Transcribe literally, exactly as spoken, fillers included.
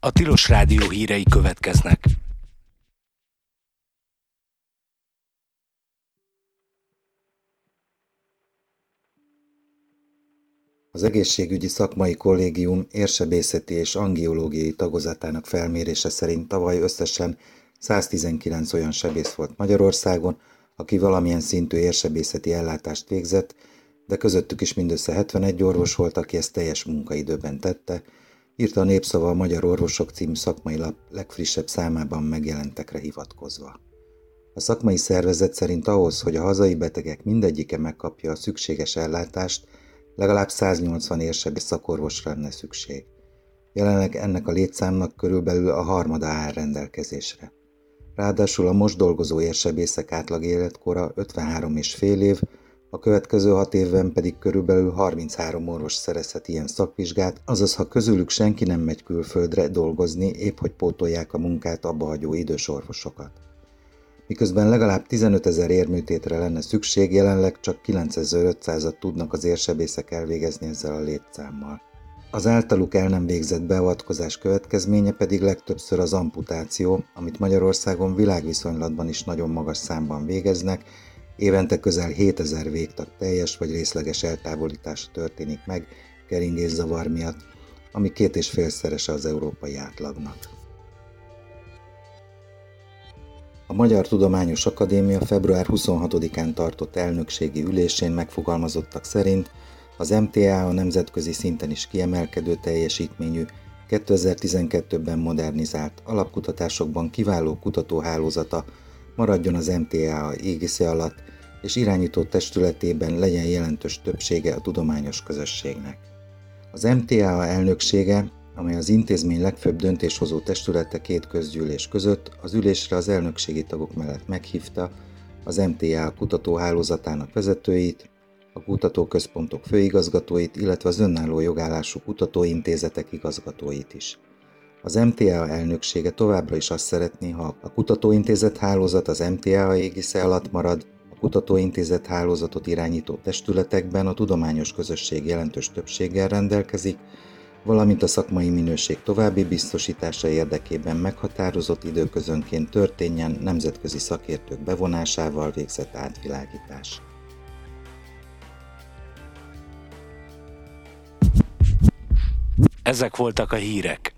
A Tilos Rádió hírei következnek. Az Egészségügyi Szakmai Kollégium érsebészeti és angiológiai tagozatának felmérése szerint tavaly összesen száztizenkilenc olyan sebész volt Magyarországon, aki valamilyen szintű érsebészeti ellátást végzett, de közöttük is mindössze hetvenegy orvos volt, aki ezt teljes munkaidőben tette, írta a Népszava a Magyar Orvosok című szakmai lap legfrissebb számában megjelentekre hivatkozva. A szakmai szervezet szerint ahhoz, hogy a hazai betegek mindegyike megkapja a szükséges ellátást, legalább száznyolcvan érsebész szakorvosra lenne szükség. Jelenleg ennek a létszámnak körülbelül a harmada áll rendelkezésre. Ráadásul a most dolgozó érsebészek átlag életkora ötvenhárom és fél év, a következő hat évben pedig körülbelül harminchárom orvos szerezhet ilyen szakvizsgát, azaz ha közülük senki nem megy külföldre dolgozni, épp hogy pótolják a munkát abbahagyó idős orvosokat. Miközben legalább tizenötezer érműtétre lenne szükség, jelenleg csak kilencezer-ötszázat tudnak az érsebészek elvégezni ezzel a létszámmal. Az általuk el nem végzett beavatkozás következménye pedig legtöbbször az amputáció, amit Magyarországon világviszonylatban is nagyon magas számban végeznek, évente közel hétezer végtag teljes vagy részleges eltávolítása történik meg keringészavar miatt, ami két és félszerese az európai átlagnak. A Magyar Tudományos Akadémia február huszonhatodikán tartott elnökségi ülésén megfogalmazottak szerint az em té á a nemzetközi szinten is kiemelkedő teljesítményű, kétezer-tizenkettőben modernizált, alapkutatásokban kiváló kutatóhálózata maradjon az em té á égisze alatt, és irányító testületében legyen jelentős többsége a tudományos közösségnek. Az em té á elnöksége, amely az intézmény legfőbb döntéshozó testülete két közgyűlés között, az ülésre az elnökségi tagok mellett meghívta az em té á kutatóhálózatának vezetőit, a kutatóközpontok főigazgatóit, illetve az önálló jogállású kutatóintézetek igazgatóit is. Az em té á elnöksége továbbra is azt szeretné, ha a kutatóintézet hálózat az em té á égisze alatt marad, a kutatóintézet hálózatot irányító testületekben a tudományos közösség jelentős többséggel rendelkezik, valamint a szakmai minőség további biztosítása érdekében meghatározott időközönként történjen nemzetközi szakértők bevonásával végzett átvilágítás. Ezek voltak a hírek.